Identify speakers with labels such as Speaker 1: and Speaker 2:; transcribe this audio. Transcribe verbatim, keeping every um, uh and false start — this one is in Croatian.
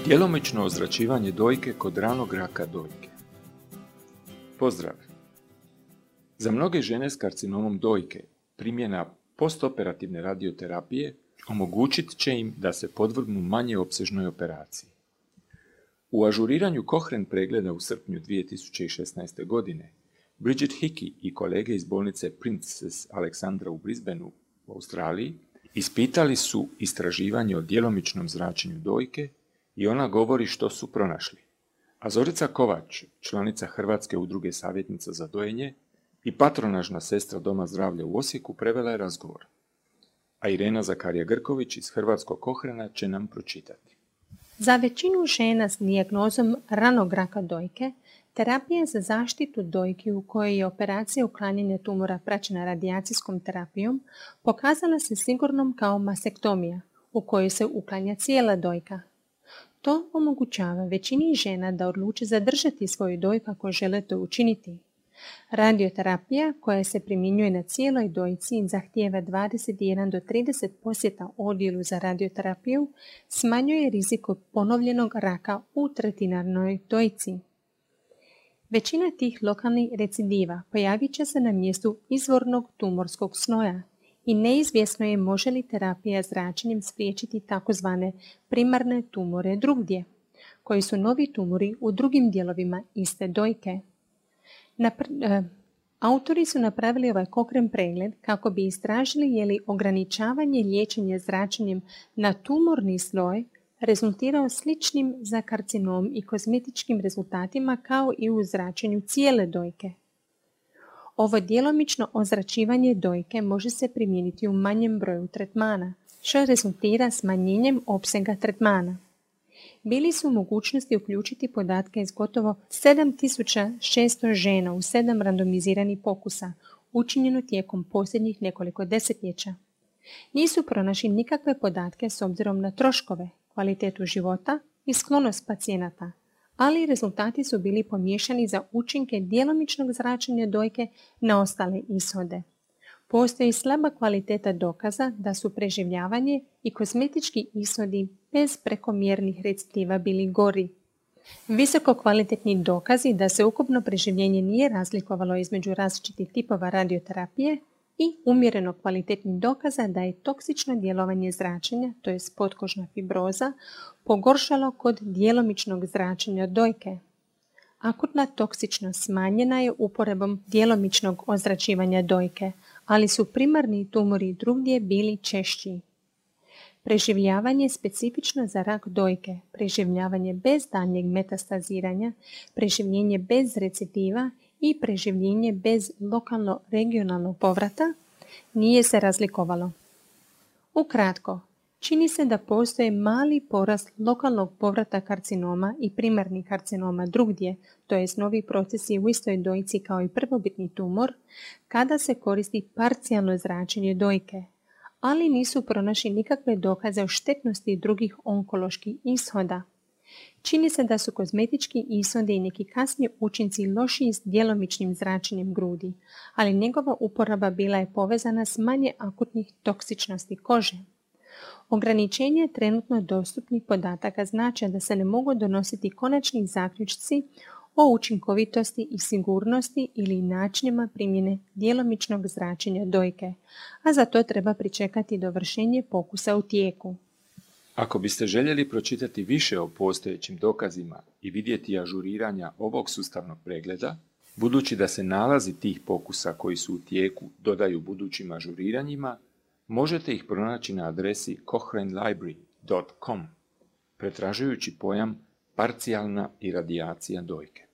Speaker 1: Djelomično ozračivanje dojke kod ranog raka dojke. Pozdrav! Za mnoge žene s karcinomom dojke primjena postoperativne radioterapije omogućit će im da se podvrgnu manje opsežnoj operaciji. U ažuriranju Cochrane pregleda u srpnju dvije tisuće šesnaeste. godine Bridget Hickey i kolege iz bolnice Princess Alexandra u Brisbaneu u Australiji ispitali su istraživanje o djelomičnom zračenju dojke i ona govori što su pronašli. A Zorica Kovač, članica Hrvatske udruge savjetnica za dojenje i patronažna sestra Doma zdravlja u Osijeku, prevela je razgovor. A Irena Zakarija Grković iz Hrvatskog Cochrana će nam pročitati.
Speaker 2: Za većinu žena s dijagnozom ranog raka dojke, terapija za zaštitu dojke u kojoj je operacija uklanjanja tumora praćena radijacijskom terapijom pokazala se sigurnom kao masektomija, u kojoj se uklanja cijela dojka. To omogućava većini žena da odluče zadržati svoju dojku ako žele to učiniti. Radioterapija, koja se primjenjuje na cijeloj dojci, zahtijeva dvadeset jedan do trideset posjeta odjelu za radioterapiju, smanjuje rizik od ponovljenog raka u tretinarnoj dojci. Većina tih lokalnih recidiva pojavit će se na mjestu izvornog tumorskog snoja i neizvjesno je može li terapija zračenjem spriječiti takozvane primarne tumore drugdje, koji su novi tumori u drugim dijelovima iste dojke. Napr- e, autori su napravili ovaj Cochrane pregled kako bi istražili je li ograničavanje liječenja zračenjem na tumorni sloj rezultirao sličnim za karcinom i kozmetičkim rezultatima kao i u zračenju cijele dojke. Ovo djelomično ozračivanje dojke može se primijeniti u manjem broju tretmana, što rezultira smanjenjem opsega tretmana. Bili su u mogućnosti uključiti podatke iz gotovo sedam tisuća šesto žena u sedam randomiziranih pokusa, učinjeno tijekom posljednjih nekoliko desetljeća. Nisu pronašli nikakve podatke s obzirom na troškove, kvalitetu života i sklonost pacijenata, ali rezultati su bili pomiješani za učinke djelomičnog zračenja dojke na ostale ishode. Postoji slaba kvaliteta dokaza da su preživljavanje i kozmetički ishodi bez prekomjernih recidiva bili gori. Visoko kvalitetni dokazi da se ukupno preživljenje nije razlikovalo između različitih tipova radioterapije i umjereno kvalitetnih dokaza da je toksično djelovanje zračenja, to je potkožna fibroza, pogoršalo kod djelomičnog zračenja dojke. Akutna toksičnost smanjena je uporabom djelomičnog ozračivanja dojke, ali su primarni tumori drugdje bili češći. Preživljavanje specifično za rak dojke, preživljavanje bez daljnjeg metastaziranja, preživljenje bez recidiva i preživljenje bez lokalno-regionalnog povrata nije se razlikovalo. Ukratko, čini se da postoje mali porast lokalnog povrata karcinoma i primarnih karcinoma drugdje, to jest novi procesi u istoj dojci kao i prvobitni tumor, kada se koristi parcijalno zračenje dojke, ali nisu pronašli nikakve dokaze o štetnosti drugih onkoloških ishoda. Čini se da su kozmetički ishodi i neki kasniji učinci lošiji s djelomičnim zračenjem grudi, ali njegova uporaba bila je povezana s manje akutnih toksičnosti kože. Ograničenje trenutno dostupnih podataka znači da se ne mogu donositi konačni zaključci o učinkovitosti i sigurnosti ili načinima primjene djelomičnog zračenja dojke, a za to treba pričekati dovršenje pokusa u tijeku.
Speaker 1: Ako biste željeli pročitati više o postojećim dokazima i vidjeti ažuriranja ovog sustavnog pregleda, budući da se nalazi tih pokusa koji su u tijeku dodaju budućim ažuriranjima, možete ih pronaći na adresi cochrane library dot com, pretražujući pojam parcijalna iradijacija dojke.